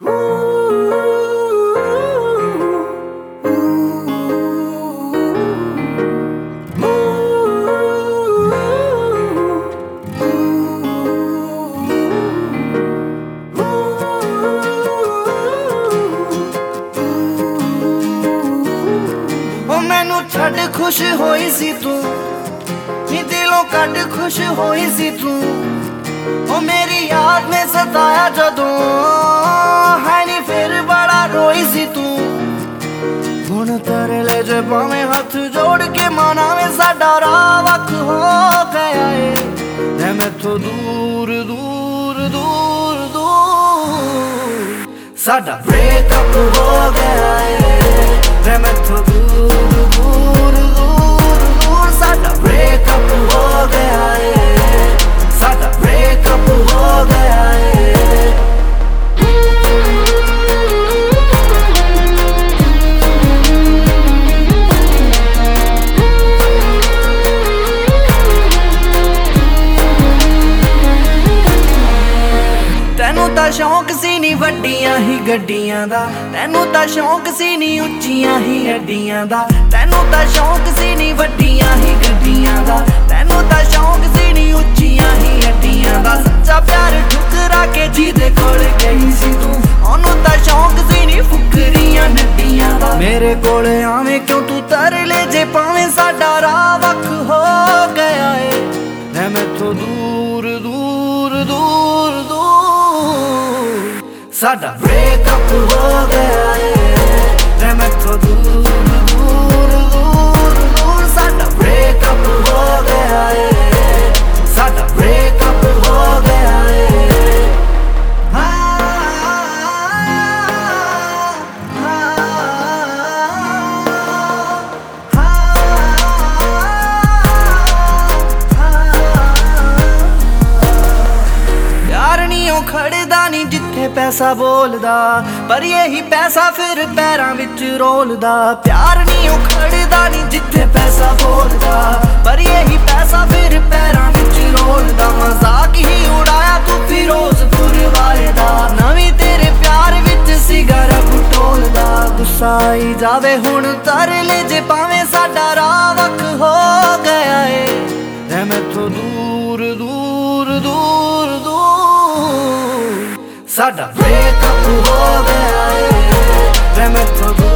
मैनू छड़ खुश होई सी तू नी दिलों कट खुश होई सी तू ओ मेरी याद में सताया जदों है नी फिर बड़ा रोई सी तू हुण तरले जे पावें हथ जोड़ के मनावे साडा राह वख हो गया है मैथों दूर दूर दूर दूर साडा ब्रेकअप हो गया है मैथों दूर दूर दूर दूर साडा ब्रेकअप हो गया है साडा ब्रेकअप हो गया है। तैनू तां शौक सी नी वड्डियां ही गड्डियां दा तैनू तां शौक सी नी उच्चियां ही हड्डियां दा तैनू तां शौक सी नी वड्डियां ही गड्डियां दा तैनू तां शौक सी नी उच्चियां ही हड्डियां दा सच्चा प्यार ठुकरा के जीदे कोल गई सी तू ओनू तां शौक सी नी फुकरियां नड्डियां दा मेरे कोल आवें क्यों तू तरले जे पावें साडा राह वख हो गया है मैथों दूर दूर दूर दूर साडा ब्रेकअप हो गया है मैथों दूर दूर दूर दूर साडा ब्रेकअप हो गया है साडा ब्रेकअप हो गया है। प्यार नी ओ खड़दा नी जिथे पैसा बोलदा पर यही पैसा फिर पैरां विच रोलदा प्यार नी ओ खड़दा नी जिथे पैसा बोलदा पर यही पैसा फिर पैरां विच रोलदा मजाक ही उड़ाया तू फिरोजपुर वाले दा नवीं तेरे प्यार विच सिगारा टोलदा गुस्सा आई जावे हुण तरले जे पावें साडा राह वख हो गया है मैथों दूर दूर दूर दूर साडा ब्रेकअप हो गया है मैथों